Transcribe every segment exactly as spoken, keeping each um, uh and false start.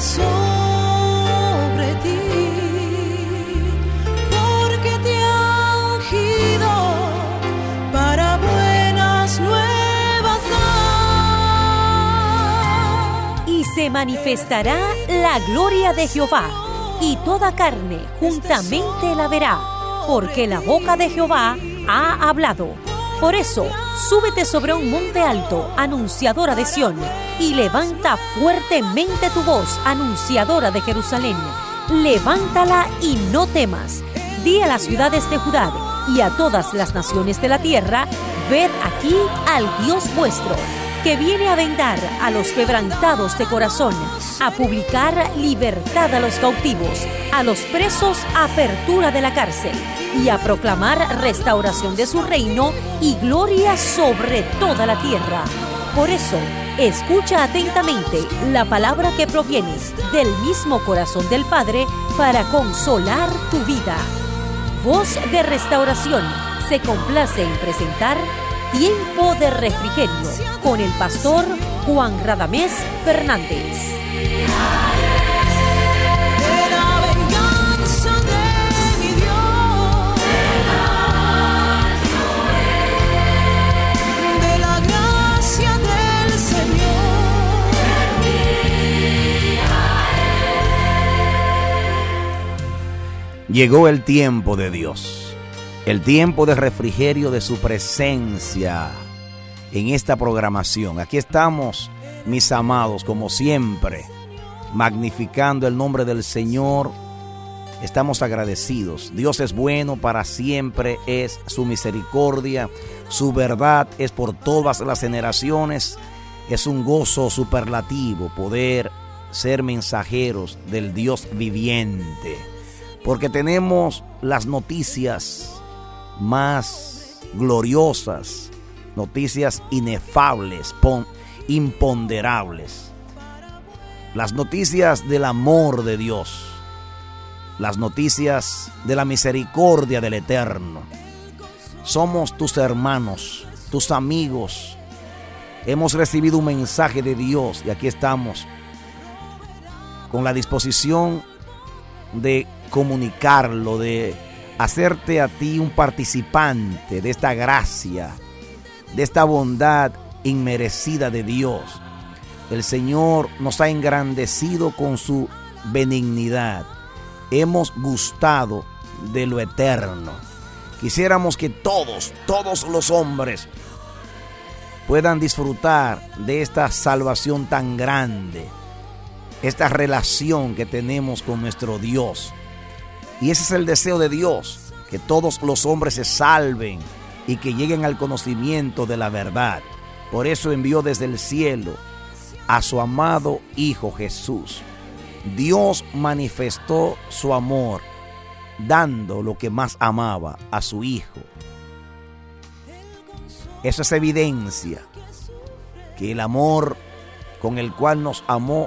sobre ti, porque te ha ungido para buenas nuevas dar. Y se manifestará la gloria de Jehová, y toda carne juntamente la verá, porque la boca de Jehová ha hablado. Por eso, súbete sobre un monte alto, anunciadora de Sión, y levanta fuertemente tu voz, anunciadora de Jerusalén. Levántala y no temas. Di a las ciudades de Judá y a todas las naciones de la tierra: ved aquí al Dios vuestro, que viene a vendar a los quebrantados de corazón, a publicar libertad a los cautivos, a los presos apertura de la cárcel, y a proclamar restauración de su reino y gloria sobre toda la tierra. Por eso, escucha atentamente la palabra que proviene del mismo corazón del Padre para consolar tu vida. Voz de Restauración se complace en presentar Tiempo de Refrigerio con el pastor Juan Radamés Fernández. Llegó el tiempo de Dios, el tiempo de refrigerio de su presencia en esta programación. Aquí estamos, mis amados, como siempre, magnificando el nombre del Señor. Estamos agradecidos. Dios es bueno, para siempre es su misericordia, su verdad es por todas las generaciones. Es un gozo superlativo poder ser mensajeros del Dios viviente, porque tenemos las noticias más gloriosas, noticias inefables, imponderables, las noticias del amor de Dios, las noticias de la misericordia del Eterno. Somos tus hermanos, tus amigos. Hemos recibido un mensaje de Dios y aquí estamos con la disposición de comunicarlo, de hacerte a ti un participante de esta gracia, de esta bondad inmerecida de Dios. El Señor nos ha engrandecido con su benignidad. Hemos gustado de lo eterno. Quisiéramos que todos, todos los hombres puedan disfrutar de esta salvación tan grande, esta relación que tenemos con nuestro Dios. Y ese es el deseo de Dios, que todos los hombres se salven y que lleguen al conocimiento de la verdad. Por eso envió desde el cielo a su amado Hijo Jesús. Dios manifestó su amor dando lo que más amaba, a su Hijo. Eso es evidencia que el amor con el cual nos amó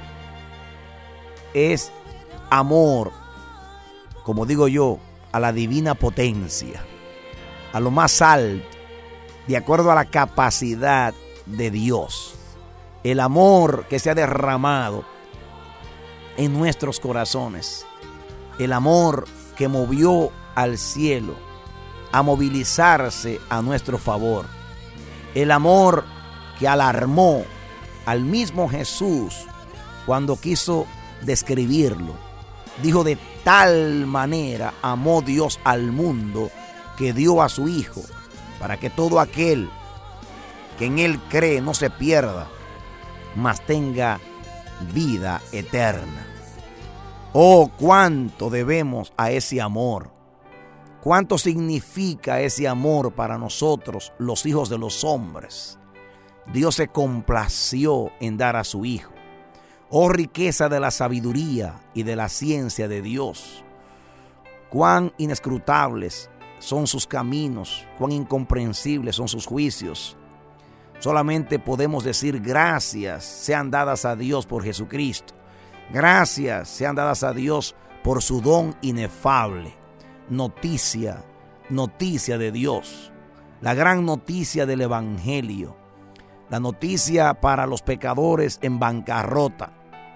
es amor, como digo yo, a la divina potencia, a lo más alto, de acuerdo a la capacidad de Dios. El amor que se ha derramado en nuestros corazones, el amor que movió al cielo a movilizarse a nuestro favor, el amor que alarmó al mismo Jesús cuando quiso describirlo. Dijo: de tal manera amó Dios al mundo que dio a su Hijo, para que todo aquel que en Él cree no se pierda, mas tenga vida eterna. Oh, cuánto debemos a ese amor. Cuánto significa ese amor para nosotros, los hijos de los hombres. Dios se complació en dar a su Hijo. Oh, riqueza de la sabiduría y de la ciencia de Dios. Cuán inescrutables son sus caminos, cuán incomprensibles son sus juicios. Solamente podemos decir gracias sean dadas a Dios por Jesucristo. Gracias sean dadas a Dios por su don inefable. Noticia, noticia de Dios. La gran noticia del Evangelio. La noticia para los pecadores en bancarrota,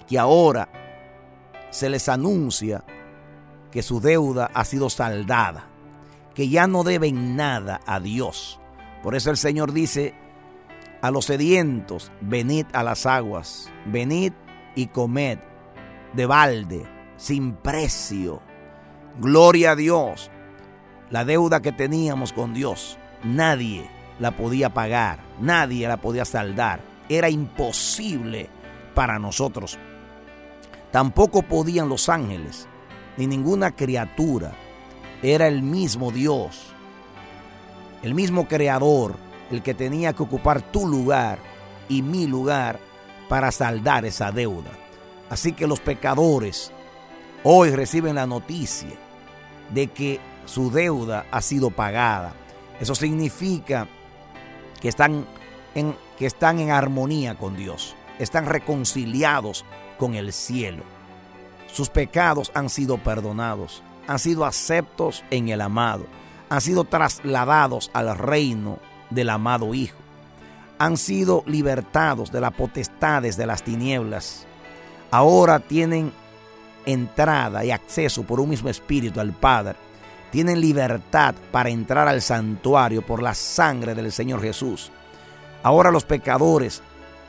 que ahora se les anuncia que su deuda ha sido saldada, que ya no deben nada a Dios. Por eso el Señor dice a los sedientos: venid a las aguas, venid y comed de balde, sin precio. Gloria a Dios. La deuda que teníamos con Dios, nadie la podía pagar, nadie la podía saldar. Era imposible para nosotros. Tampoco podían los ángeles, ni ninguna criatura. Era el mismo Dios, el mismo Creador, el que tenía que ocupar tu lugar y mi lugar para saldar esa deuda. Así que los pecadores hoy reciben la noticia de que su deuda ha sido pagada. Eso significa que están en, que están en armonía con Dios, están reconciliados con el cielo. Sus pecados han sido perdonados, han sido aceptos en el amado, han sido trasladados al reino del amado Hijo, han sido libertados de las potestades de las tinieblas. Ahora tienen entrada y acceso por un mismo espíritu al Padre. Tienen libertad para entrar al santuario por la sangre del Señor Jesús. Ahora los pecadores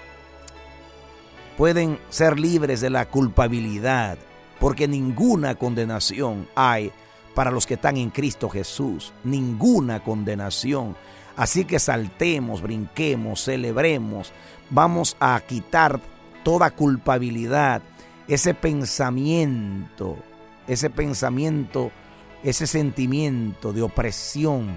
pueden ser libres de la culpabilidad, porque ninguna condenación hay para los que están en Cristo Jesús. Ninguna condenación. Así que saltemos, brinquemos, celebremos. Vamos a quitar toda culpabilidad, ese pensamiento, ese pensamiento, ese sentimiento de opresión,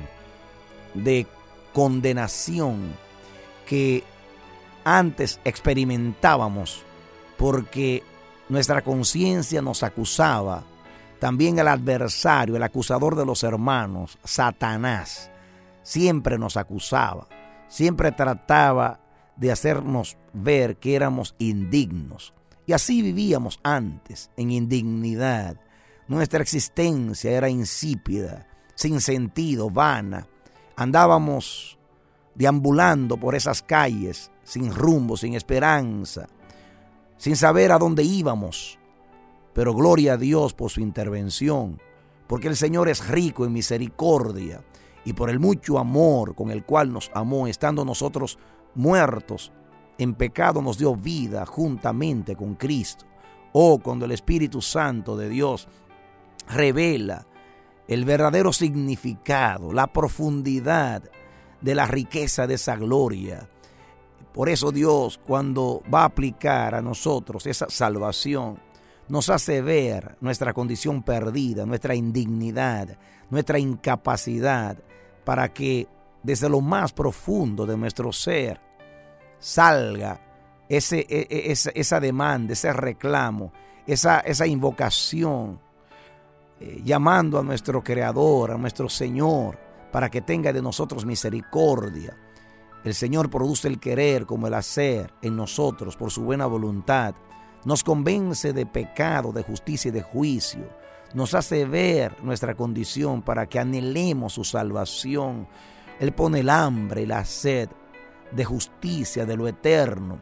de condenación que antes experimentábamos, porque nuestra conciencia nos acusaba. También el adversario, el acusador de los hermanos, Satanás, siempre nos acusaba, siempre trataba de hacernos ver que éramos indignos. Y así vivíamos antes, en indignidad. Nuestra existencia era insípida, sin sentido, vana. Andábamos deambulando por esas calles, sin rumbo, sin esperanza, sin saber a dónde íbamos. Pero gloria a Dios por su intervención, porque el Señor es rico en misericordia y por el mucho amor con el cual nos amó, estando nosotros muertos en pecado, nos dio vida juntamente con Cristo. Oh, cuando el Espíritu Santo de Dios revela el verdadero significado, la profundidad de la riqueza de esa gloria. Por eso Dios, cuando va a aplicar a nosotros esa salvación, nos hace ver nuestra condición perdida, nuestra indignidad, nuestra incapacidad, para que desde lo más profundo de nuestro ser salga ese, esa, esa demanda, ese reclamo, esa, esa invocación, eh, llamando a nuestro Creador, a nuestro Señor, para que tenga de nosotros misericordia. El Señor produce el querer como el hacer en nosotros por su buena voluntad. Nos convence de pecado, de justicia y de juicio. Nos hace ver nuestra condición para que anhelemos su salvación. Él pone el hambre y la sed de justicia, de lo eterno.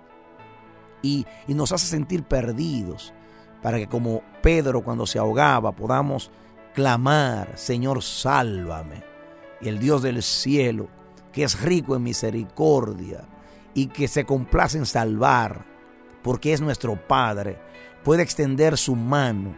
Y, y nos hace sentir perdidos, para que como Pedro cuando se ahogaba podamos clamar: Señor, sálvame. Y el Dios del cielo, que es rico en misericordia y que se complace en salvar, porque es nuestro Padre, puede extender su mano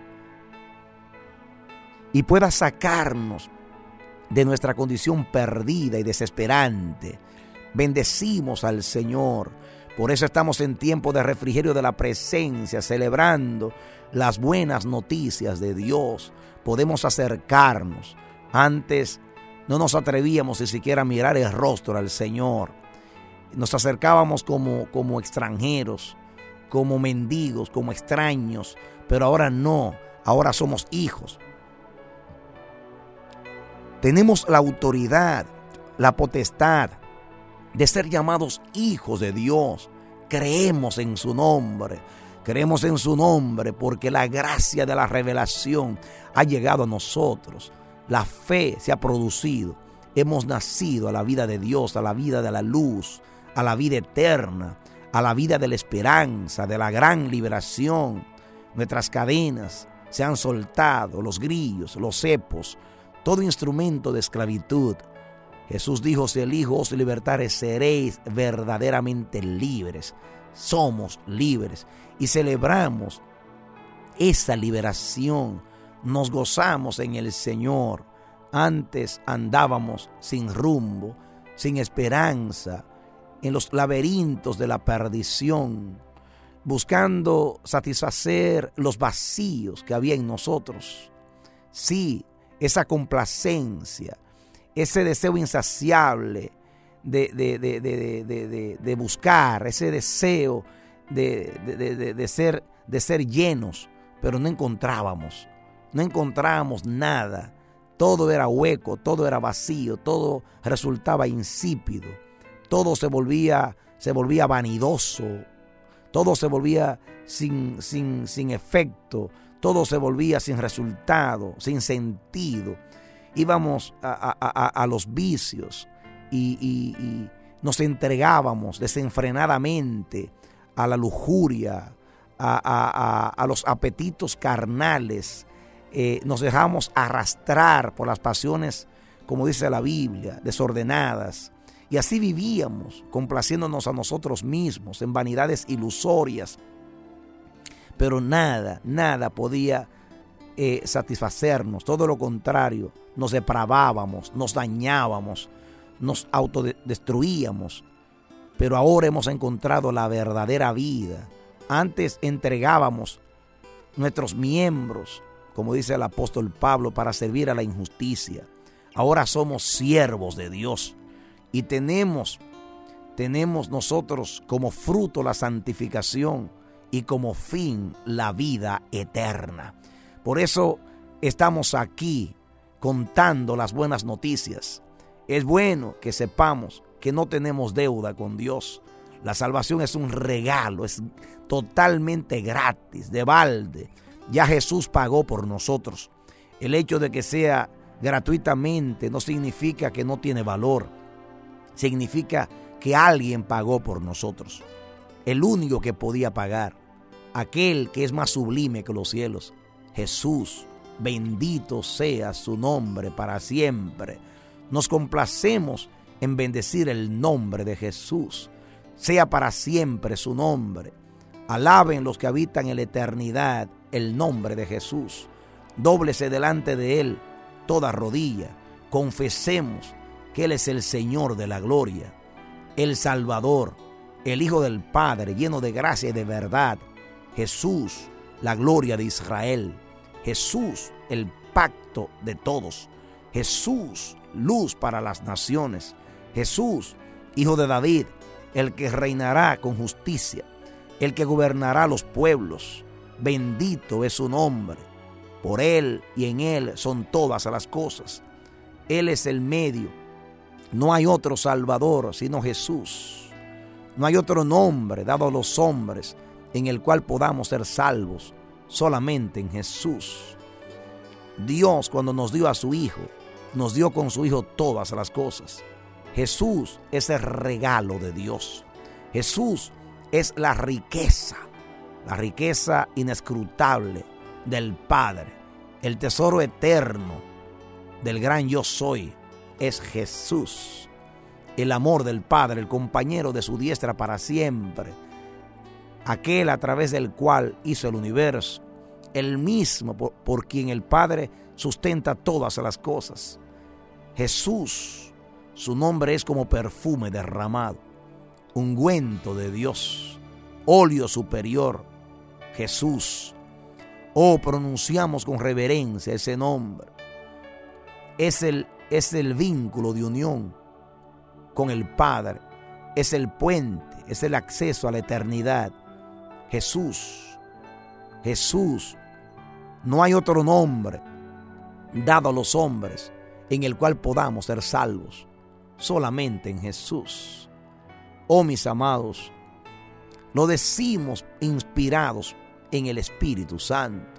y pueda sacarnos de nuestra condición perdida y desesperante. Bendecimos al Señor. Por eso estamos en tiempo de refrigerio de la presencia, celebrando las buenas noticias de Dios. Podemos acercarnos. Antes no nos atrevíamos ni siquiera a mirar el rostro al Señor. Nos acercábamos como, como extranjeros, como mendigos, como extraños. Pero ahora no, ahora somos hijos. Tenemos la autoridad, la potestad de ser llamados hijos de Dios. Creemos en su nombre. Creemos en su nombre porque la gracia de la revelación ha llegado a nosotros. La fe se ha producido. Hemos nacido a la vida de Dios, a la vida de la luz, a la vida eterna, a la vida de la esperanza, de la gran liberación. Nuestras cadenas se han soltado, los grillos, los cepos, todo instrumento de esclavitud. Jesús dijo: si el Hijo os libertare, seréis verdaderamente libres. Somos libres y celebramos esa liberación. Nos gozamos en el Señor. Antes andábamos sin rumbo, sin esperanza, en los laberintos de la perdición, buscando satisfacer los vacíos que había en nosotros. Sí, esa complacencia, ese deseo insaciable de, de, de, de, de, de, de buscar, ese deseo de, de, de, de, ser, de ser llenos, pero no encontrábamos, no encontrábamos nada. Todo era hueco, todo era vacío, todo resultaba insípido, todo se volvía, se volvía vanidoso, todo se volvía sin, sin, sin efecto, todo se volvía sin resultado, sin sentido. Íbamos a, a, a, a los vicios y, y, y nos entregábamos desenfrenadamente a la lujuria, a, a, a, a los apetitos carnales. Eh, nos dejamos arrastrar por las pasiones, como dice la Biblia, desordenadas. Y así vivíamos, complaciéndonos a nosotros mismos en vanidades ilusorias. Pero nada, nada podía eh, satisfacernos. Todo lo contrario, nos depravábamos, nos dañábamos, nos autodestruíamos. Pero ahora hemos encontrado la verdadera vida. Antes entregábamos nuestros miembros, como dice el apóstol Pablo, para servir a la injusticia. Ahora somos siervos de Dios y tenemos, tenemos nosotros como fruto la santificación y como fin la vida eterna. Por eso estamos aquí contando las buenas noticias. Es bueno que sepamos que no tenemos deuda con Dios. La salvación es un regalo, es totalmente gratis, de balde. Ya Jesús pagó por nosotros. El hecho de que sea gratuitamente no significa que no tiene valor. Significa que alguien pagó por nosotros. El único que podía pagar. Aquel que es más sublime que los cielos. Jesús, bendito sea su nombre para siempre. Nos complacemos en bendecir el nombre de Jesús. Sea para siempre su nombre. Alaben los que habitan en la eternidad el nombre de Jesús. Dóblese delante de Él toda rodilla. Confesemos que Él es el Señor de la gloria, el Salvador, el Hijo del Padre, lleno de gracia y de verdad. Jesús, la gloria de Israel. Jesús, el pacto de todos. Jesús, luz para las naciones. Jesús, Hijo de David, el que reinará con justicia, el que gobernará los pueblos. Bendito es su nombre. Por Él y en Él son todas las cosas. Él es el medio. No hay otro Salvador sino Jesús. No hay otro nombre dado a los hombres en el cual podamos ser salvos, solamente en Jesús. Dios, cuando nos dio a su Hijo, nos dio con su Hijo todas las cosas. Jesús es el regalo de Dios. Jesús es la riqueza, la riqueza inescrutable del Padre. El tesoro eterno del gran yo soy es Jesús. El amor del Padre, el compañero de su diestra para siempre. Aquel a través del cual hizo el universo. El mismo por, por quien el Padre sustenta todas las cosas. Jesús, su nombre es como perfume derramado, ungüento de Dios, óleo superior. Jesús, oh, pronunciamos con reverencia ese nombre. Es el, es el vínculo de unión con el Padre, es el puente, es el acceso a la eternidad. Jesús, Jesús, no hay otro nombre dado a los hombres en el cual podamos ser salvos, solamente en Jesús. Oh, mis amados, lo decimos inspirados en el Espíritu Santo.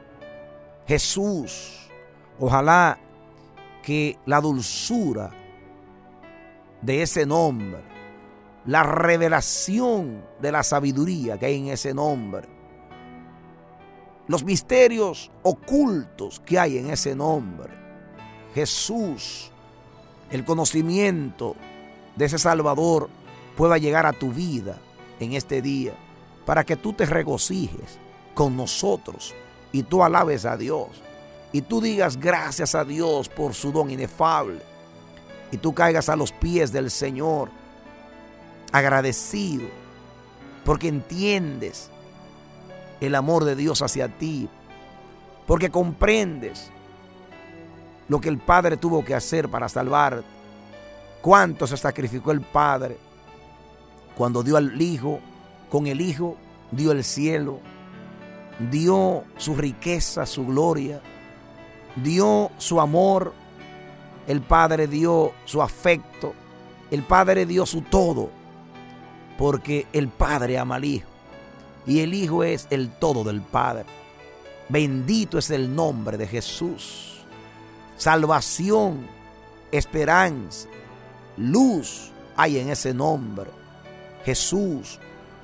Jesús, ojalá que la dulzura de ese nombre la revelación de la sabiduría que hay en ese nombre, los misterios ocultos que hay en ese nombre. Jesús, el conocimiento de ese Salvador pueda llegar a tu vida en este día, para que tú te regocijes con nosotros y tú alabes a Dios y tú digas gracias a Dios por su don inefable y tú caigas a los pies del Señor agradecido porque entiendes el amor de Dios hacia ti, porque comprendes lo que el Padre tuvo que hacer para salvarte. Cuánto se sacrificó el Padre cuando dio al Hijo. Con el Hijo dio el cielo, dio su riqueza, su gloria, dio su amor. El Padre dio su afecto, el Padre dio su todo, porque el Padre ama al Hijo y el Hijo es el todo del Padre. Bendito es el nombre de Jesús. Salvación, esperanza, luz hay en ese nombre. Jesús,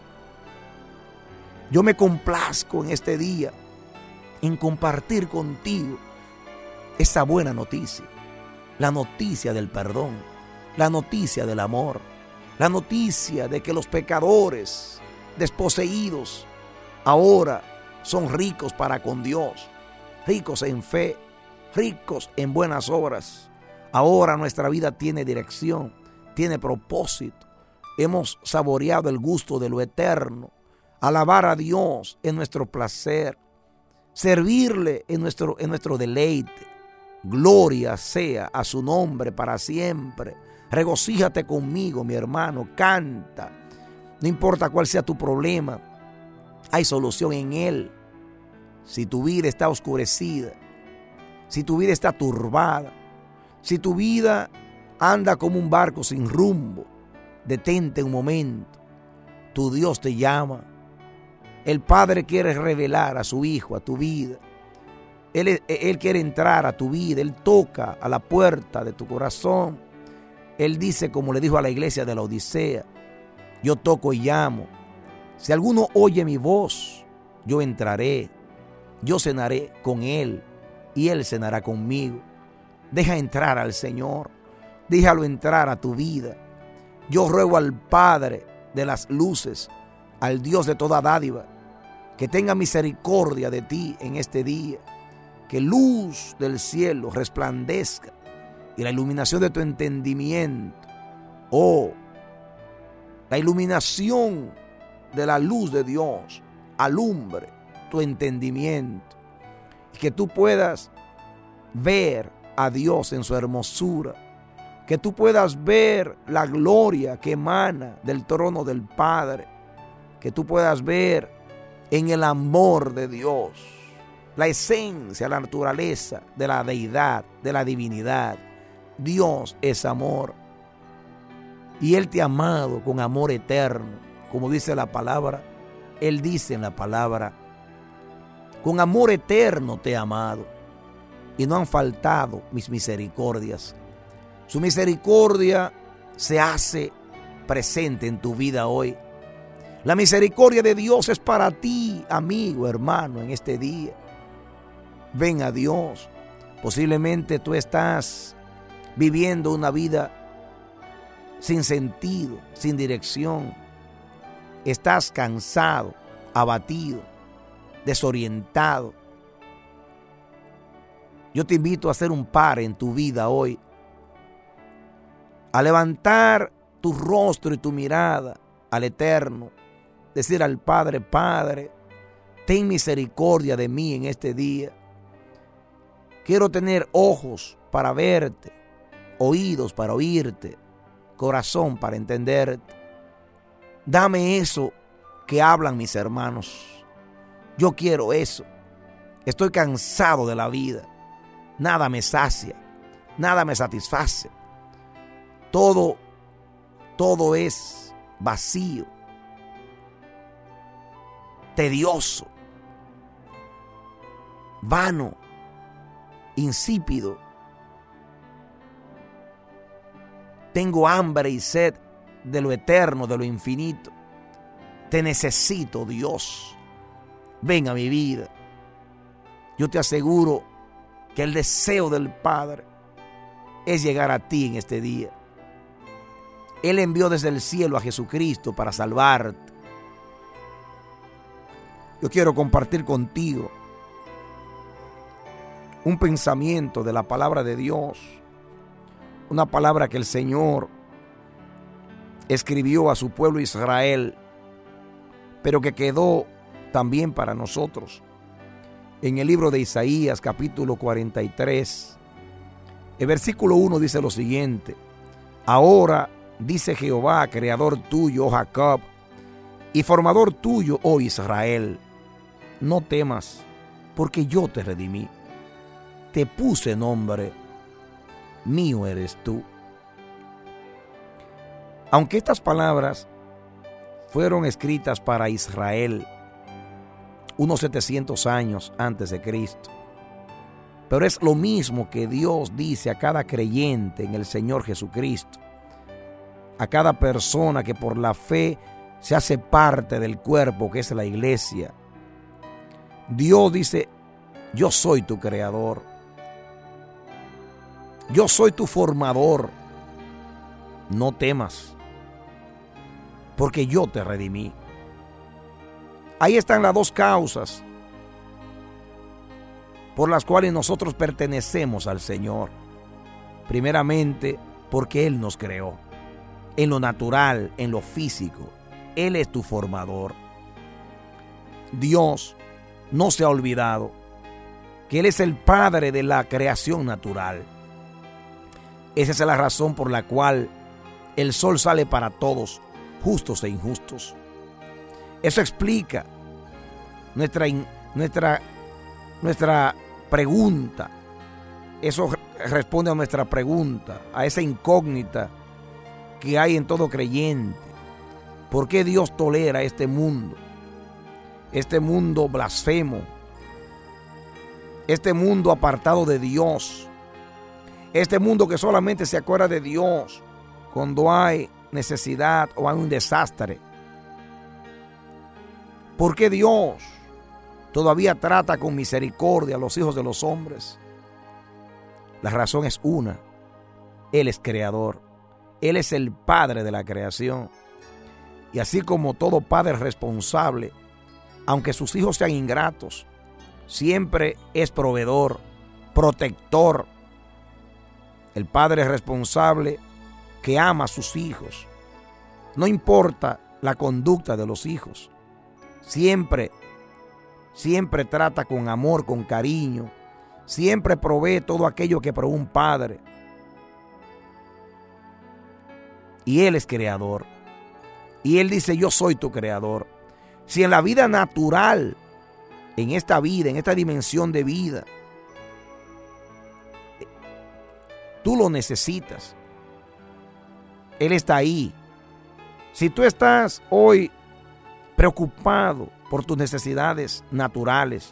yo me complazco en este día en compartir contigo esa buena noticia, la noticia del perdón, la noticia del amor, la noticia de que los pecadores desposeídos ahora son ricos para con Dios, ricos en fe, ricos en buenas obras. Ahora nuestra vida tiene dirección, tiene propósito. Hemos saboreado el gusto de lo eterno. Alabar a Dios en nuestro placer, servirle en nuestro, en nuestro deleite. Gloria sea a su nombre para siempre. Regocíjate conmigo, mi hermano, canta. No importa cuál sea tu problema, hay solución en él. Si tu vida está oscurecida, si tu vida está turbada, si tu vida anda como un barco sin rumbo, detente un momento. Tu Dios te llama. El Padre quiere revelar a su Hijo, a tu vida. Él, él quiere entrar a tu vida. Él toca a la puerta de tu corazón. Él dice, como le dijo a la iglesia de la Odisea, yo toco y llamo. Si alguno oye mi voz, yo entraré. Yo cenaré con él y él cenará conmigo. Deja entrar al Señor. Déjalo entrar a tu vida. Yo ruego al Padre de las luces, al Dios de toda dádiva, que tenga misericordia de ti en este día, que luz del cielo resplandezca y la iluminación de tu entendimiento, oh, la iluminación de la luz de Dios alumbre tu entendimiento y que tú puedas ver a Dios en su hermosura, que tú puedas ver la gloria que emana del trono del Padre, que tú puedas ver en el amor de Dios, la esencia, la naturaleza de la deidad, de la divinidad. Dios es amor y Él te ha amado con amor eterno, como dice la palabra. Él dice en la palabra, con amor eterno te he amado y no han faltado mis misericordias. Su misericordia se hace presente en tu vida hoy. La misericordia de Dios es para ti, amigo, hermano, en este día. Ven a Dios. Posiblemente tú estás viviendo una vida sin sentido, sin dirección. Estás cansado, abatido, desorientado. Yo te invito a hacer un par en tu vida hoy, a levantar tu rostro y tu mirada al Eterno, decir al Padre, Padre, ten misericordia de mí en este día. Quiero tener ojos para verte, oídos para oírte, corazón para entenderte. Dame eso que hablan mis hermanos. Yo quiero eso. Estoy cansado de la vida. Nada me sacia, nada me satisface. Todo, todo es vacío, tedioso, vano, insípido. Tengo hambre y sed de lo eterno, de lo infinito. Te necesito, Dios. Ven a mi vida. Yo te aseguro que el deseo del Padre es llegar a ti en este día. Él envió desde el cielo a Jesucristo para salvarte. Yo quiero compartir contigo un pensamiento de la palabra de Dios, una palabra que el Señor escribió a su pueblo Israel, pero que quedó también para nosotros. En el libro de Isaías, capítulo cuarenta y tres, el versículo uno dice lo siguiente: ahora, dice Jehová, creador tuyo, oh Jacob, y formador tuyo, oh Israel, no temas, porque yo te redimí. Te puse nombre, mío eres tú. Aunque estas palabras fueron escritas para Israel unos setecientos años antes de Cristo, pero es lo mismo que Dios dice a cada creyente en el Señor Jesucristo, a cada persona que por la fe se hace parte del cuerpo que es la iglesia. Dios dice: yo soy tu creador, yo soy tu formador, no temas, porque yo te redimí. Ahí están las dos causas por las cuales nosotros pertenecemos al Señor. Primeramente, porque Él nos creó, en lo natural, en lo físico. Él es tu formador. Dios no se ha olvidado que Él es el Padre de la creación natural. Esa es la razón por la cual el sol sale para todos, justos e injustos. Eso explica nuestra, nuestra, nuestra pregunta. Eso responde a nuestra pregunta, a esa incógnita que hay en todo creyente. ¿Por qué Dios tolera este mundo? Este mundo blasfemo. Este mundo apartado de Dios. Este mundo que solamente se acuerda de Dios cuando hay necesidad o hay un desastre. ¿Por qué Dios todavía trata con misericordia a los hijos de los hombres? La razón es una: Él es creador. Él es el Padre de la creación. Y así como todo padre responsable, aunque sus hijos sean ingratos, siempre es proveedor, protector. El padre es responsable que ama a sus hijos. No importa la conducta de los hijos. Siempre, siempre trata con amor, con cariño. Siempre provee todo aquello que provee un padre. Y Él es creador. Y Él dice: yo soy tu creador. Si en la vida natural, en esta vida, en esta dimensión de vida, tú lo necesitas, Él está ahí. Si tú estás hoy preocupado por tus necesidades naturales,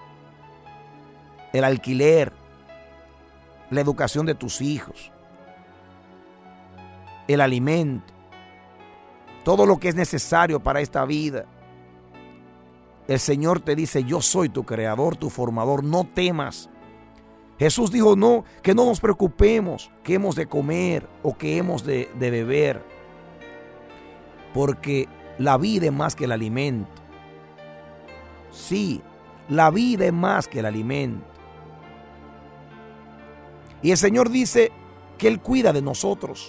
el alquiler, la educación de tus hijos, el alimento, todo lo que es necesario para esta vida, el Señor te dice: yo soy tu creador, tu formador, no temas. Jesús dijo no, que no nos preocupemos qué hemos de comer o qué hemos de, de beber, porque la vida es más que el alimento. Sí, la vida es más que el alimento. Y el Señor dice que Él cuida de nosotros.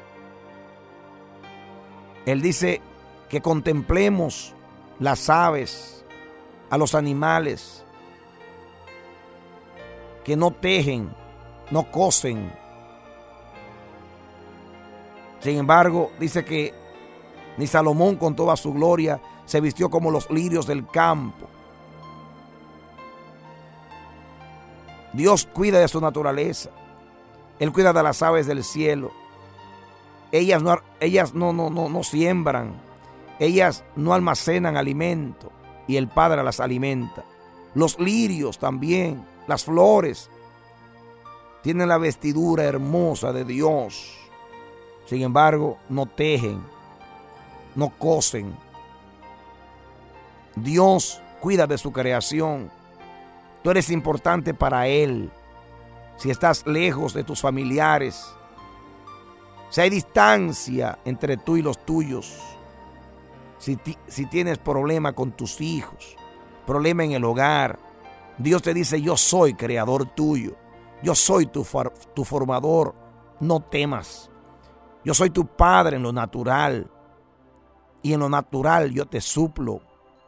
Él dice que contemplemos las aves, a los animales, que no tejen, no cosen. Sin embargo, dice que ni Salomón con toda su gloria se vistió como los lirios del campo. Dios cuida de su naturaleza. Él cuida de las aves del cielo. Ellas no, ellas no, no, no, no siembran. Ellas no almacenan alimento y el Padre las alimenta. Los lirios también, las flores, tienen la vestidura hermosa de Dios. Sin embargo, no tejen, no cosen. Dios cuida de su creación. Tú eres importante para Él. Si estás lejos de tus familiares, si hay distancia entre tú y los tuyos, si, ti, si tienes problema con tus hijos, problema en el hogar, Dios te dice: yo soy creador tuyo, yo soy tu, for, tu formador, no temas. Yo soy tu padre en lo natural, y en lo natural yo te suplo.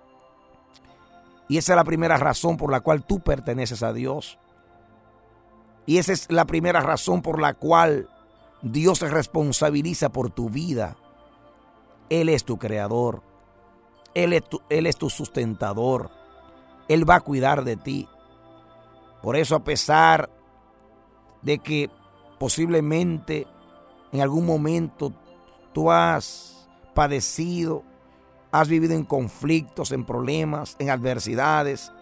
Y esa es la primera razón por la cual tú perteneces a Dios. Y esa es la primera razón por la cual Dios se responsabiliza por tu vida. Él es tu creador. Él es tu, Él es tu sustentador. Él va a cuidar de ti. Por eso, a pesar de que posiblemente en algún momento tú has padecido, has vivido en conflictos, en problemas, en adversidades,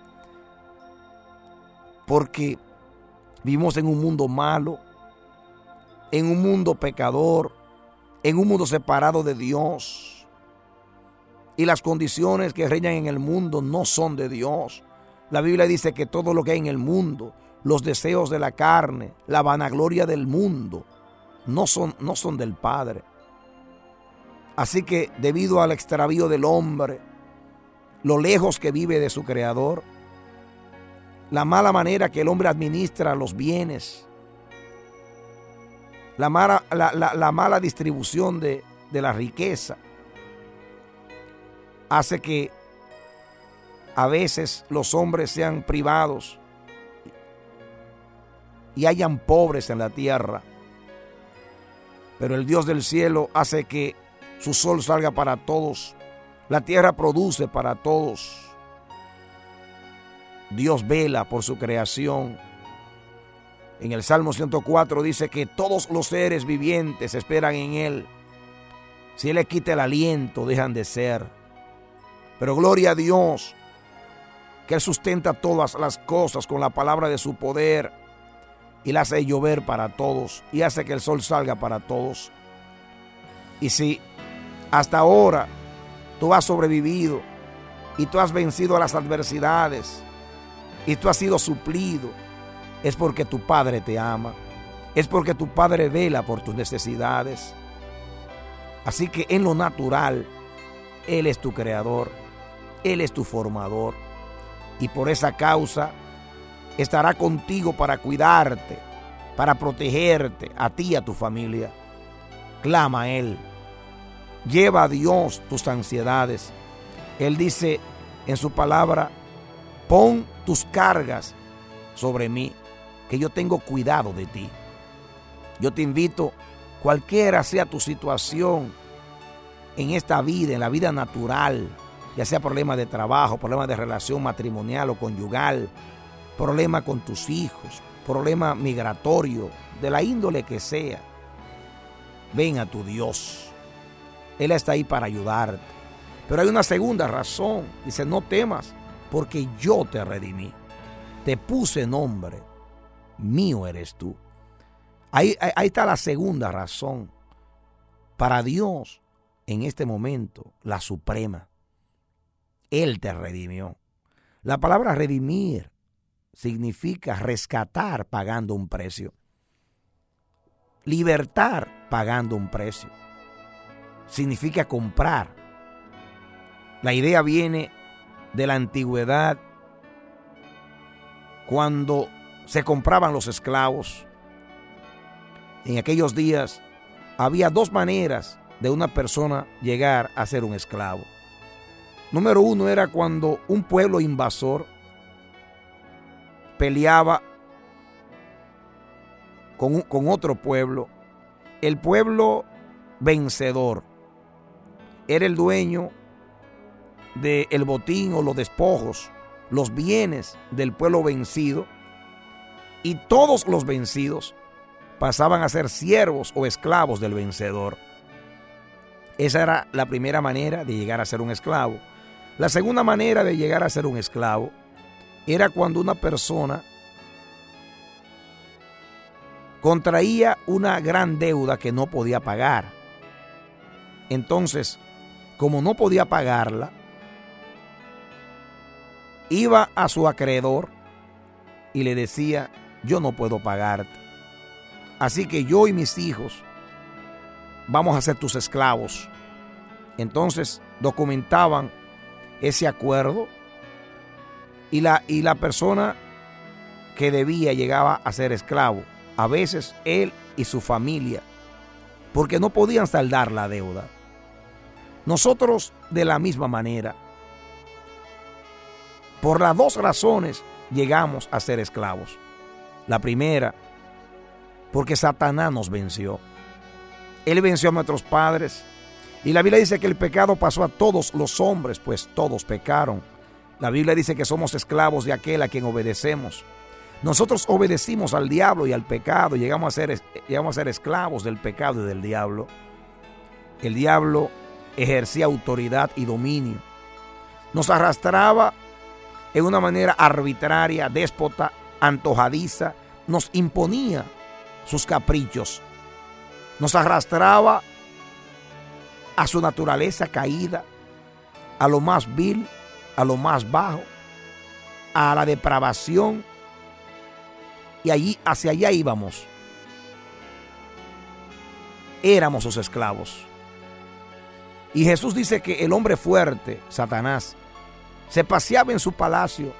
porque vivimos en un mundo malo, en un mundo pecador, en un mundo separado de Dios. Y las condiciones que reinan en el mundo no son de Dios. La Biblia dice que todo lo que hay en el mundo, los deseos de la carne, la vanagloria del mundo, no son, no son del Padre. Así que debido al extravío del hombre, lo lejos que vive de su Creador, la mala manera que el hombre administra los bienes, la mala, la, la, la mala distribución de, de la riqueza, hace que a veces los hombres sean privados y hayan pobres en la tierra. Pero el Dios del cielo hace que su sol salga para todos, la tierra produce para todos. Dios vela por su creación. En el Salmo ciento cuatro dice que todos los seres vivientes esperan en Él. Si Él le quita el aliento, dejan de ser. Pero gloria a Dios, que Él sustenta todas las cosas con la palabra de su poder y la hace llover para todos y hace que el sol salga para todos. Y si hasta ahora tú has sobrevivido y tú has vencido a las adversidades y tú has sido suplido, es porque tu Padre te ama, es porque tu Padre vela por tus necesidades. Así que en lo natural, Él es tu creador, Él es tu formador, y por esa causa estará contigo para cuidarte, para protegerte, a ti y a tu familia. Clama a Él, lleva a Dios tus ansiedades. Él dice en su palabra: pon tus cargas sobre mí, que yo tengo cuidado de ti. Yo te invito, cualquiera sea tu situación en esta vida, en la vida natural, ya sea problema de trabajo, problema de relación matrimonial o conyugal, problema con tus hijos, problema migratorio, de la índole que sea, ven a tu Dios. Él está ahí para ayudarte. Pero hay una segunda razón. Dice: no temas, porque yo te redimí. Te puse nombre. Mío eres tú. Ahí, ahí está la segunda razón. Para Dios, en este momento, la suprema. Él te redimió. La palabra redimir significa rescatar pagando un precio. Libertar pagando un precio. Significa comprar. La idea viene de la antigüedad, cuando se compraban los esclavos. En aquellos días había dos maneras de una persona llegar a ser un esclavo. Número uno era cuando un pueblo invasor peleaba con, con otro pueblo. El pueblo vencedor era el dueño del botín o los despojos, los bienes del pueblo vencido, y todos los vencidos pasaban a ser siervos o esclavos del vencedor. Esa era la primera manera de llegar a ser un esclavo. La segunda manera de llegar a ser un esclavo era cuando una persona contraía una gran deuda que no podía pagar. Entonces, como no podía pagarla, iba a su acreedor y le decía: yo no puedo pagarte, así que yo y mis hijos vamos a ser tus esclavos. Entonces documentaban ese acuerdo y la, y la persona que debía llegaba a ser esclavo, a veces él y su familia, porque no podían saldar la deuda. Nosotros, de la misma manera, por las dos razones llegamos a ser esclavos. La primera, porque Satanás nos venció. Él venció a nuestros padres. Y la Biblia dice que el pecado pasó a todos los hombres, pues todos pecaron. La Biblia dice que somos esclavos de aquel a quien obedecemos. Nosotros obedecimos al diablo y al pecado. Llegamos a ser, llegamos a ser esclavos del pecado y del diablo. El diablo ejercía autoridad y dominio. Nos arrastraba en una manera arbitraria, déspota, antojadiza. Nos imponía sus caprichos. Nos arrastraba a su naturaleza caída, a lo más vil, a lo más bajo, a la depravación. Y allí, hacia allá íbamos. Éramos sus esclavos. Y Jesús dice que el hombre fuerte, Satanás, se paseaba en su palacio,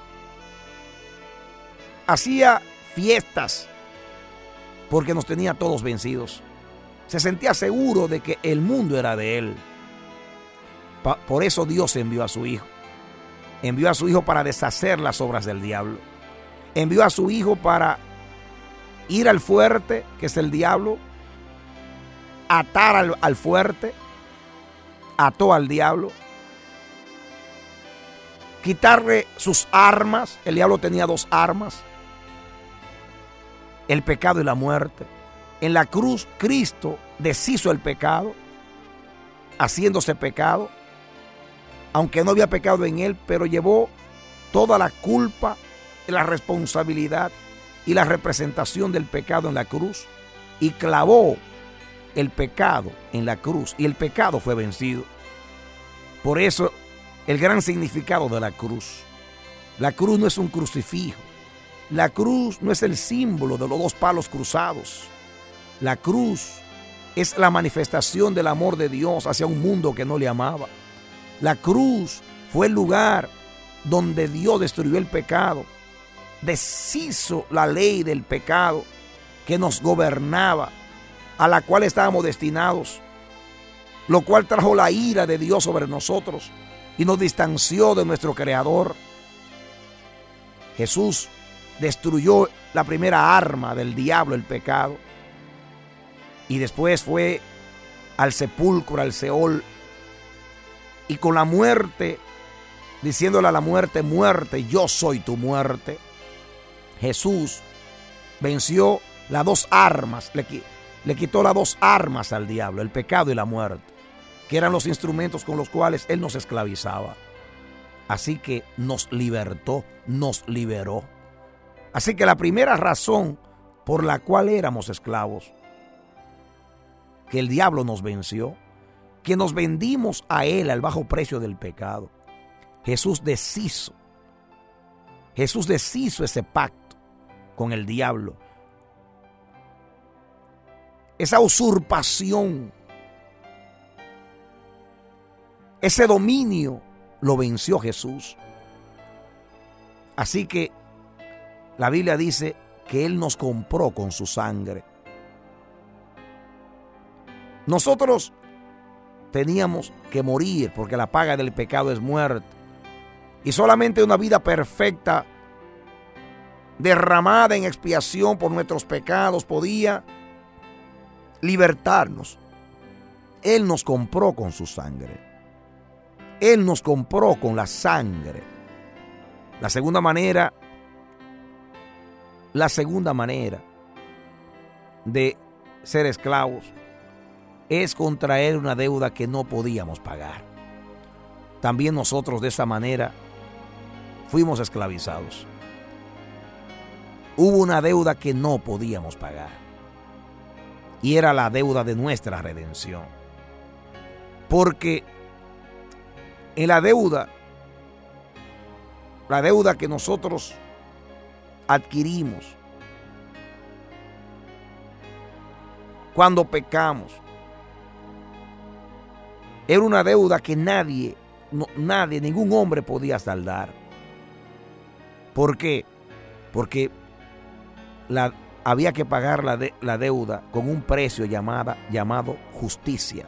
hacía fiestas porque nos tenía todos vencidos. Se sentía seguro de que el mundo era de él. Pa- por eso Dios envió a su Hijo. Envió a su Hijo para deshacer las obras del diablo. Envió a su Hijo para ir al fuerte, que es el diablo, atar al, al fuerte, ató al diablo, quitarle sus armas. El diablo tenía dos armas: el pecado y la muerte. En la cruz, Cristo deshizo el pecado, haciéndose pecado, aunque no había pecado en él, pero llevó toda la culpa, la responsabilidad y la representación del pecado en la cruz, y clavó el pecado en la cruz, y el pecado fue vencido. Por eso, el gran significado de la cruz. La cruz no es un crucifijo. La cruz no es el símbolo de los dos palos cruzados. La cruz es la manifestación del amor de Dios hacia un mundo que no le amaba. La cruz fue el lugar donde Dios destruyó el pecado, deshizo la ley del pecado que nos gobernaba, a la cual estábamos destinados, lo cual trajo la ira de Dios sobre nosotros y nos distanció de nuestro Creador. Jesús destruyó la primera arma del diablo, el pecado, y después fue al sepulcro, al Seol, y con la muerte, diciéndole a la muerte: muerte, yo soy tu muerte. Jesús venció las dos armas, le, le quitó las dos armas al diablo, el pecado y la muerte, que eran los instrumentos con los cuales él nos esclavizaba. Así que nos libertó, nos liberó. Así que la primera razón por la cual éramos esclavos, que el diablo nos venció, que nos vendimos a él al bajo precio del pecado. Jesús deshizo, Jesús deshizo ese pacto con el diablo. Esa usurpación, ese dominio lo venció Jesús. Así que la Biblia dice que él nos compró con su sangre. Nosotros teníamos que morir porque la paga del pecado es muerte. Y solamente una vida perfecta, derramada en expiación por nuestros pecados, podía libertarnos. Él nos compró con su sangre. Él nos compró con la sangre. La segunda manera, la segunda manera de ser esclavos es contraer una deuda que no podíamos pagar. También nosotros de esa manera fuimos esclavizados. Hubo una deuda que no podíamos pagar. Y era la deuda de nuestra redención. Porque en la deuda, la deuda que nosotros adquirimos cuando pecamos, era una deuda que nadie, no, nadie, ningún hombre podía saldar. ¿Por qué? Porque la, había que pagar la, de, la deuda con un precio llamada, llamado justicia.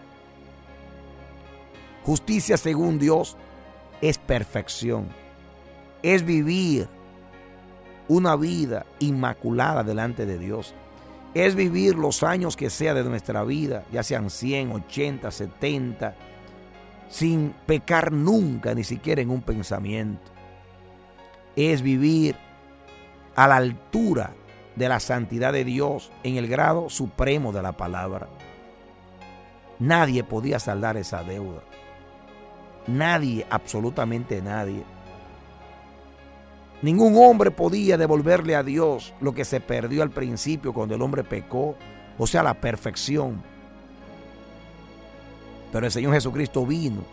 Justicia, según Dios, es perfección. Es vivir una vida inmaculada delante de Dios. Es vivir los años que sea de nuestra vida, ya sean cien, ochenta, setenta, sin pecar nunca, ni siquiera en un pensamiento. Es vivir a la altura de la santidad de Dios, en el grado supremo de la palabra. Nadie podía saldar esa deuda. Nadie, absolutamente nadie. Ningún hombre podía devolverle a Dios lo que se perdió al principio cuando el hombre pecó, o sea, la perfección. Pero el Señor Jesucristo vino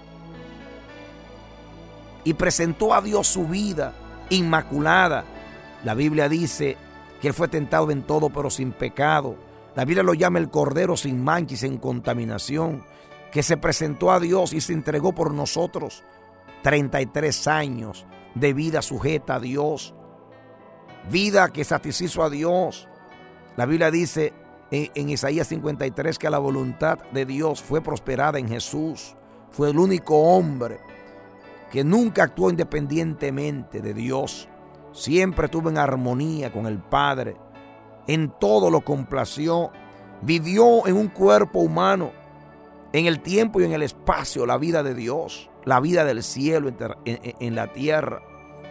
y presentó a Dios su vida inmaculada. La Biblia dice que Él fue tentado en todo, pero sin pecado. La Biblia lo llama el Cordero sin mancha y sin contaminación, que se presentó a Dios y se entregó por nosotros. treinta y tres años de vida sujeta a Dios, vida que satisfizo a Dios. La Biblia dice en, en Isaías cincuenta y tres que la voluntad de Dios fue prosperada en Jesús. Fue el único hombre que nunca actuó independientemente de Dios. Siempre estuvo en armonía con el Padre. En todo lo complació. Vivió en un cuerpo humano, en el tiempo y en el espacio, la vida de Dios, la vida del cielo en, en, en la tierra.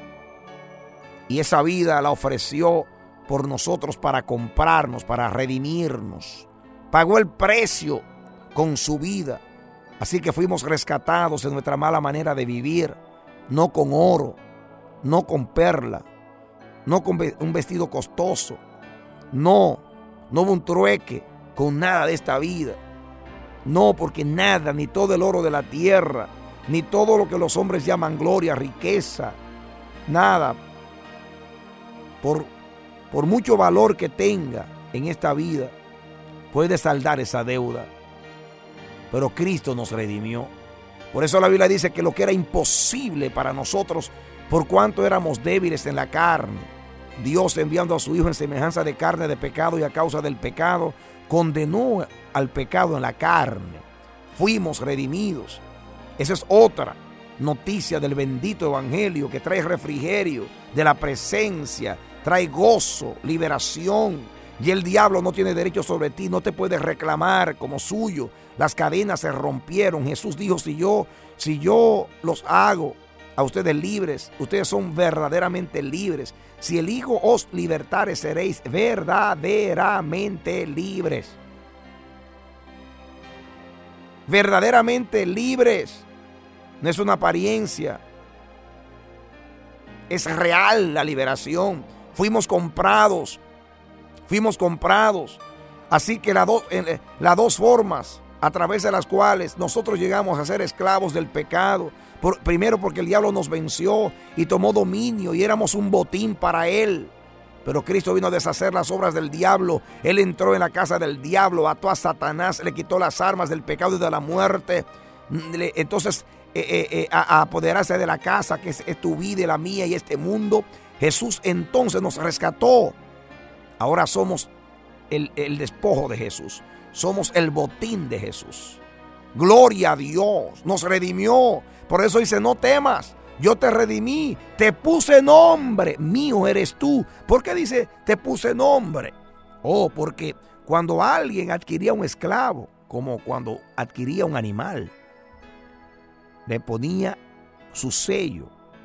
Y esa vida la ofreció por nosotros para comprarnos, para redimirnos. Pagó el precio con su vida. Así que fuimos rescatados de nuestra mala manera de vivir, no con oro, no con perla, no con un vestido costoso. No, no hubo un trueque con nada de esta vida. No, porque nada, ni todo el oro de la tierra, ni todo lo que los hombres llaman gloria, riqueza, nada, por, por mucho valor que tenga en esta vida, puede saldar esa deuda. Pero Cristo nos redimió. Por eso la Biblia dice que lo que era imposible para nosotros, por cuanto éramos débiles en la carne, Dios, enviando a su Hijo en semejanza de carne de pecado y a causa del pecado, condenó al pecado en la carne. Fuimos redimidos. Esa es otra noticia del bendito evangelio que trae refrigerio de la presencia, trae gozo, liberación. Y el diablo no tiene derecho sobre ti, no te puede reclamar como suyo. Las cadenas se rompieron. Jesús dijo, si yo, si yo los hago a ustedes libres, ustedes son verdaderamente libres. Si el Hijo os libertare, seréis verdaderamente libres. Verdaderamente libres. No es una apariencia. Es real la liberación. Fuimos comprados. Fuimos comprados. Así que las do, eh, la dos formas a través de las cuales nosotros llegamos a ser esclavos del pecado. Por, primero porque el diablo nos venció y tomó dominio y éramos un botín para él. Pero Cristo vino a deshacer las obras del diablo. Él entró en la casa del diablo, ató a Satanás, le quitó las armas del pecado y de la muerte. Entonces, eh, eh, eh, a, a apoderarse de la casa que es, es tu vida y la mía y este mundo. Jesús entonces nos rescató. Ahora somos el, el despojo de Jesús. Somos el botín de Jesús. Gloria a Dios. Nos redimió. Por eso dice, no temas. Yo te redimí. Te puse nombre. Mío eres tú. ¿Por qué dice, te puse nombre? Oh, porque cuando alguien adquiría un esclavo, como cuando adquiría un animal, le ponía su sello.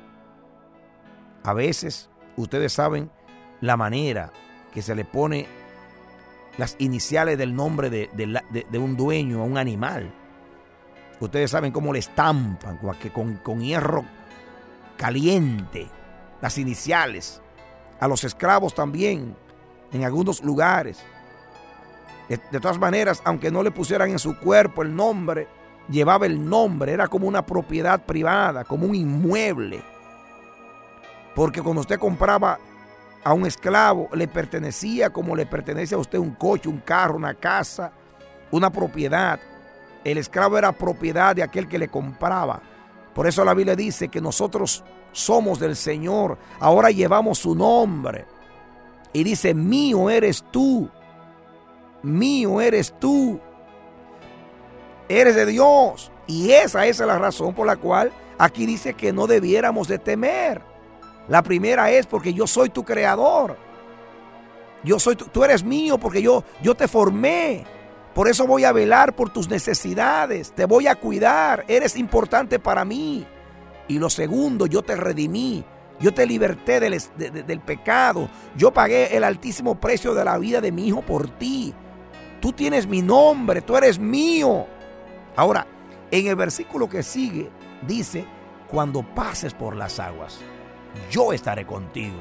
A veces, ustedes saben la manera que se le pone las iniciales del nombre de, de, de, de un dueño a un animal. Ustedes saben cómo le estampan con, con hierro caliente las iniciales. A los esclavos también, en algunos lugares. De, de todas maneras, aunque no le pusieran en su cuerpo el nombre, llevaba el nombre, era como una propiedad privada, como un inmueble. Porque cuando usted compraba a un esclavo, le pertenecía como le pertenece a usted un coche, un carro, una casa, una propiedad. El esclavo era propiedad de aquel que le compraba. Por eso la Biblia dice que nosotros somos del Señor, ahora llevamos su nombre. Y dice, mío eres tú, mío eres tú, eres de Dios. Y esa, esa es la razón por la cual aquí dice que no debiéramos de temer. La primera es porque yo soy tu creador. Yo soy tu, tú eres mío porque yo, yo te formé. Por eso voy a velar por tus necesidades, te voy a cuidar, eres importante para mí. Y lo segundo, yo te redimí, yo te liberté del, de, de, del pecado, yo pagué el altísimo precio de la vida de mi hijo por ti. Tú tienes mi nombre, tú eres mío. Ahora, en el versículo que sigue, dice, cuando pases por las aguas, yo estaré contigo.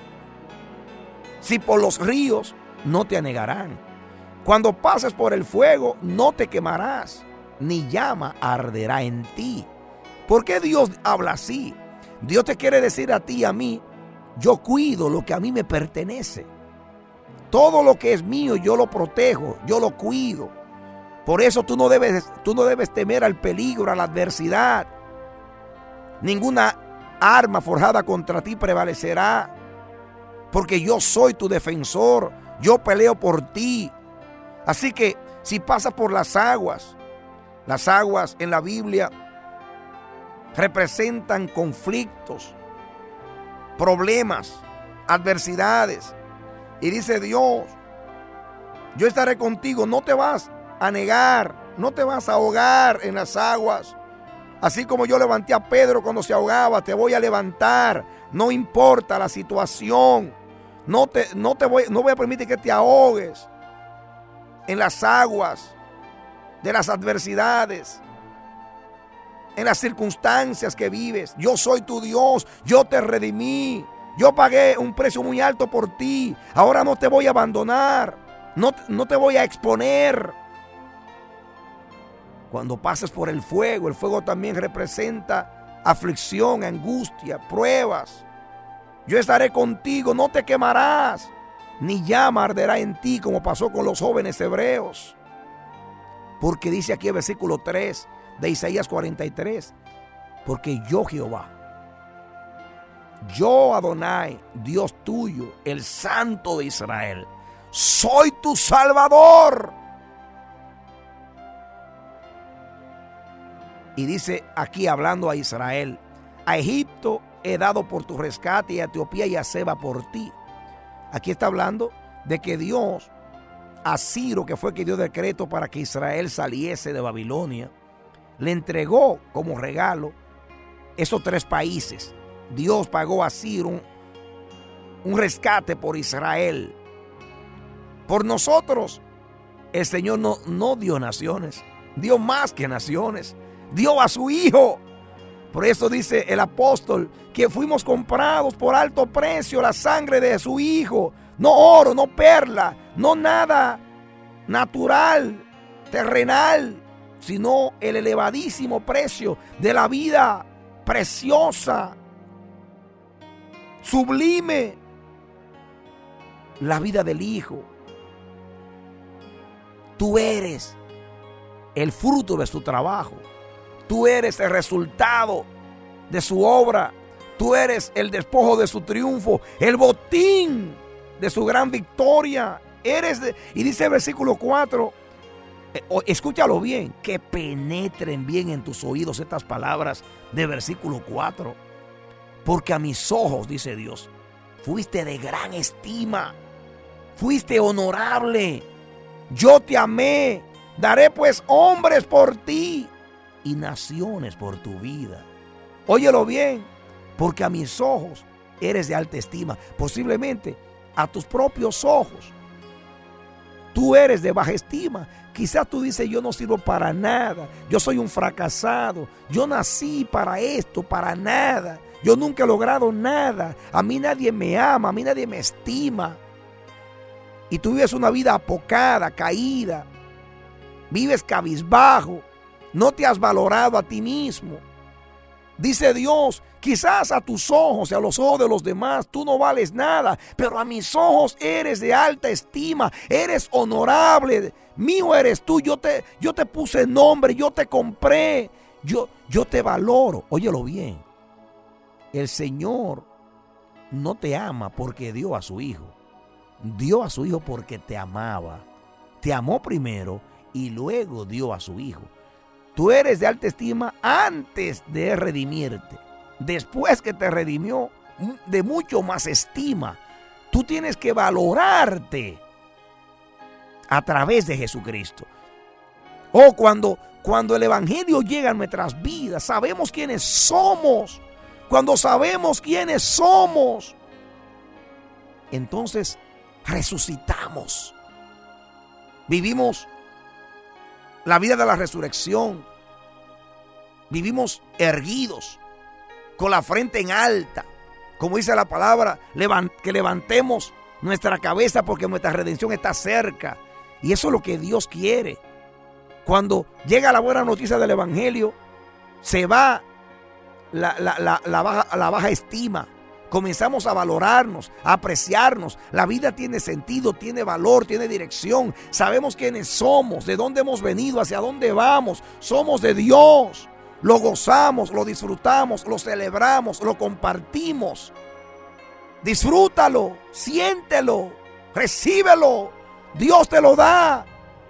Si por los ríos, no te anegarán. Cuando pases por el fuego, no te quemarás, ni llama arderá en ti. ¿Por qué Dios habla así? Dios te quiere decir a ti y a mí, yo cuido lo que a mí me pertenece. Todo lo que es mío, yo lo protejo, yo lo cuido. Por eso tú no debes, tú no debes temer al peligro, a la adversidad. Ninguna arma forjada contra ti prevalecerá, porque yo soy tu defensor, yo peleo por ti. Así que si pasas por las aguas, las aguas en la Biblia representan conflictos, problemas, adversidades. Y dice Dios, yo estaré contigo, no te vas a negar, no te vas a ahogar en las aguas. Así como yo levanté a Pedro cuando se ahogaba, te voy a levantar, no importa la situación. No te, no te voy, no voy a permitir que te ahogues en las aguas de las adversidades, en las circunstancias que vives. Yo soy tu Dios, yo te redimí, yo pagué un precio muy alto por ti. Ahora no te voy a abandonar, no, no te voy a exponer. Cuando pases por el fuego, el fuego también representa aflicción, angustia, pruebas. Yo estaré contigo, no te quemarás, ni llama arderá en ti, como pasó con los jóvenes hebreos. Porque dice aquí el versículo tres de Isaías cuarenta y tres, porque yo Jehová, yo Adonai, Dios tuyo, el Santo de Israel, soy tu Salvador. Y dice aquí hablando a Israel, a Egipto he dado por tu rescate, y a Etiopía y a Seba por ti. Aquí está hablando de que Dios, a Ciro, que fue el que dio decreto para que Israel saliese de Babilonia, le entregó como regalo esos tres países. Dios pagó a Ciro un, un rescate por Israel. Por nosotros, el Señor no, no dio naciones, dio más que naciones, dio a su Hijo. Por eso dice el apóstol que fuimos comprados por alto precio, la sangre de su Hijo. No oro, no perla, no nada natural, terrenal, sino el elevadísimo precio de la vida preciosa, sublime, la vida del Hijo. Tú eres el fruto de su trabajo. Tú eres el resultado de su obra. Tú eres el despojo de su triunfo, el botín de su gran victoria. Eres de, y dice el versículo cuatro, eh, escúchalo bien, que penetren bien en tus oídos estas palabras de versículo cuatro. Porque a mis ojos, dice Dios, fuiste de gran estima, fuiste honorable. Yo te amé, daré pues hombres por ti y naciones por tu vida. Óyelo bien, porque a mis ojos eres de alta estima. Posiblemente a tus propios ojos tú eres de baja estima. Quizás tú dices, yo no sirvo para nada, yo soy un fracasado, yo nací para esto, para nada, yo nunca he logrado nada, a mí nadie me ama, a mí nadie me estima. y tú vives una vida apocada, caída, vives cabizbajo, no te has valorado a ti mismo. Dice Dios, quizás a tus ojos y a los ojos de los demás tú no vales nada, pero a mis ojos eres de alta estima, eres honorable, mío eres tú, yo te, yo te puse nombre, yo te compré, yo, yo te valoro. Óyelo bien, el Señor no te ama porque dio a su Hijo, dio a su Hijo porque te amaba, te amó primero y luego dio a su Hijo. Tú eres de alta estima antes de redimirte. Después que te redimió, de mucho más estima. Tú tienes que valorarte a través de Jesucristo. Oh, cuando, cuando el Evangelio llega a nuestras vidas, sabemos quiénes somos. Cuando sabemos quiénes somos, entonces resucitamos. Vivimos la vida de la resurrección. Vivimos erguidos, con la frente en alta. Como dice la palabra, que levantemos nuestra cabeza porque nuestra redención está cerca. Y eso es lo que Dios quiere. Cuando llega la buena noticia del Evangelio, se va la, la, la, la, baja, la baja estima. Comenzamos a valorarnos, a apreciarnos. La vida tiene sentido, tiene valor, tiene dirección. Sabemos quiénes somos, de dónde hemos venido, hacia dónde vamos. Somos de Dios. Lo gozamos, lo disfrutamos, lo celebramos, lo compartimos. Disfrútalo, siéntelo, recíbelo. Dios te lo da.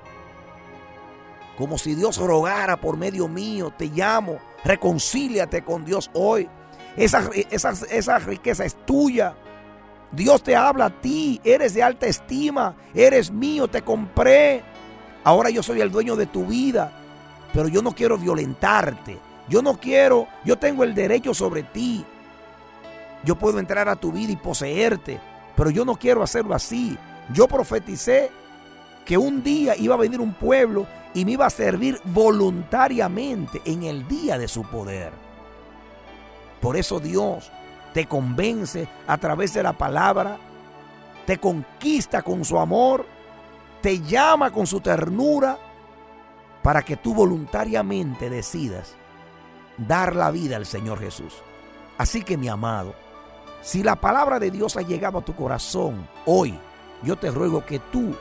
Como si Dios rogara por medio mío, te llamo, reconcíliate con Dios hoy. Esa, esa, esa riqueza es tuya. Dios te habla a ti, eres de alta estima, eres mío, te compré. Ahora yo soy el dueño de tu vida, pero yo no quiero violentarte. Yo no quiero, yo tengo el derecho sobre ti. Yo puedo entrar a tu vida y poseerte, pero yo no quiero hacerlo así. Yo profeticé que un día iba a venir un pueblo y me iba a servir voluntariamente en el día de su poder. Por eso Dios te convence a través de la palabra, te conquista con su amor, te llama con su ternura para que tú voluntariamente decidas dar la vida al Señor Jesús. Así que, mi amado, si la palabra de Dios ha llegado a tu corazón hoy, yo te ruego que tú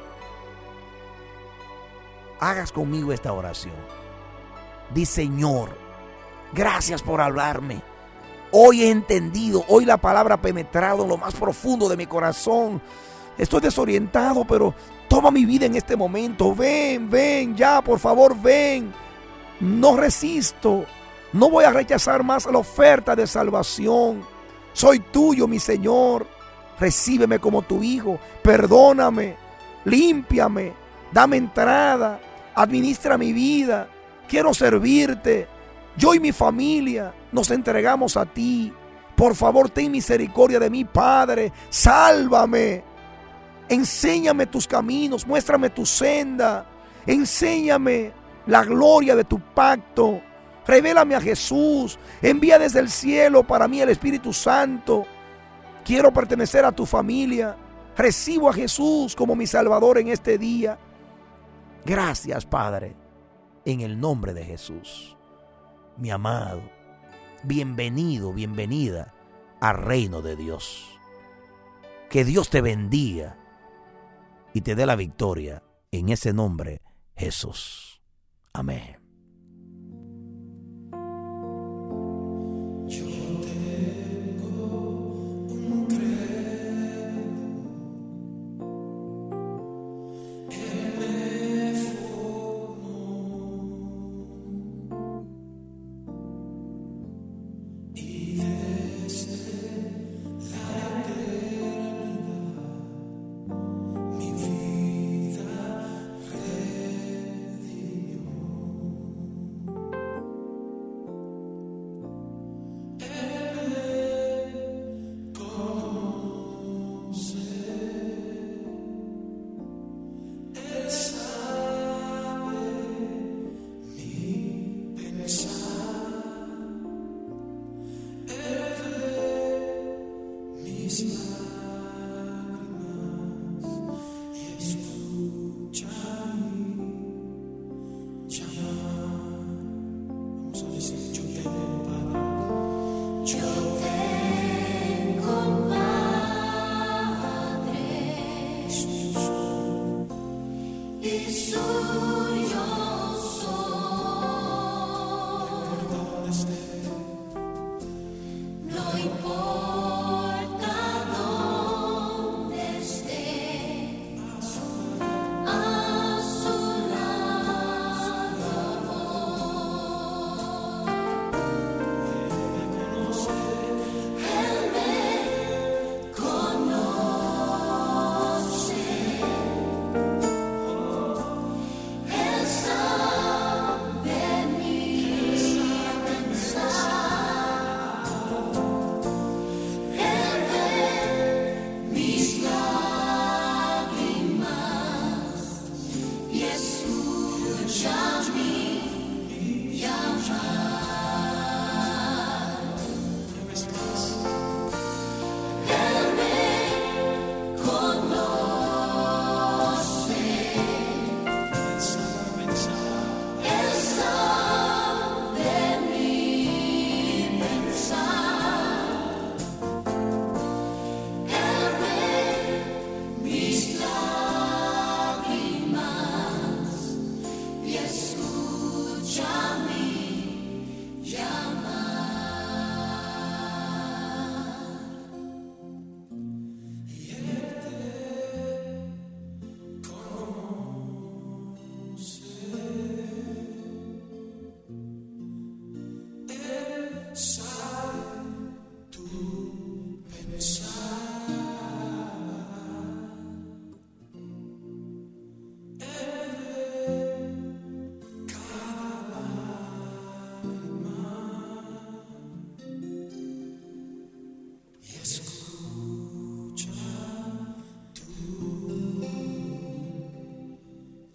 hagas conmigo esta oración. Di: Señor, gracias por hablarme. Hoy he entendido, hoy la palabra ha penetrado en lo más profundo de mi corazón. Estoy desorientado, pero toma mi vida en este momento. Ven, ven, ya, por favor, ven. No resisto. No voy a rechazar más la oferta de salvación. Soy tuyo, mi Señor. Recíbeme como tu hijo. Perdóname. Límpiame. Dame entrada. Administra mi vida. Quiero servirte. Yo y mi familia nos entregamos a ti. Por favor, ten misericordia de mí, Padre. Sálvame. Enséñame tus caminos. Muéstrame tu senda. Enséñame la gloria de tu pacto. Revélame a Jesús. Envía desde el cielo para mí el Espíritu Santo. Quiero pertenecer a tu familia. Recibo a Jesús como mi Salvador en este día. Gracias, Padre, en el nombre de Jesús. Mi amado, bienvenido, bienvenida al reino de Dios. Que Dios te bendiga y te dé la victoria en ese nombre, Jesús. Amén.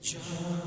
Yo